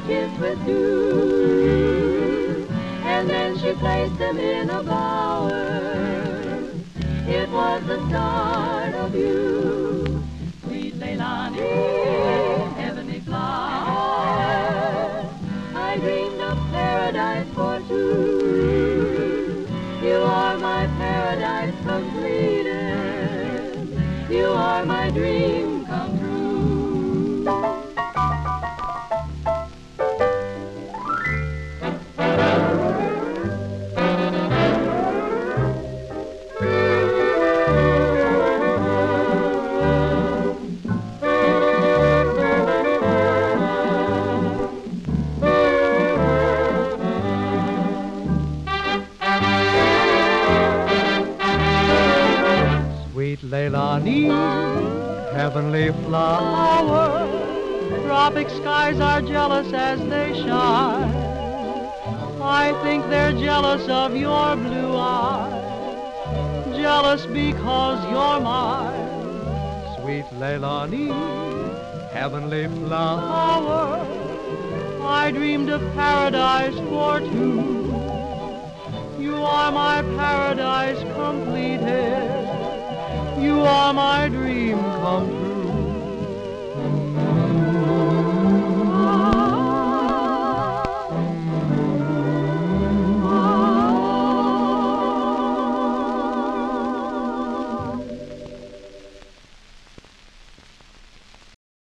kiss with dew, and then she placed them in a bower. It was the start of you, sweet Leilani, heavenly flower. I dreamed of paradise for two. You are my paradise completed. You are my dream come true. Sweet Leilani, heavenly flower, tropic skies are jealous as they shine. I think they're jealous of your blue eyes, jealous because you're mine. Sweet Leilani, heavenly flower, I dreamed of paradise for two. You are my paradise completed. You are my dream come true.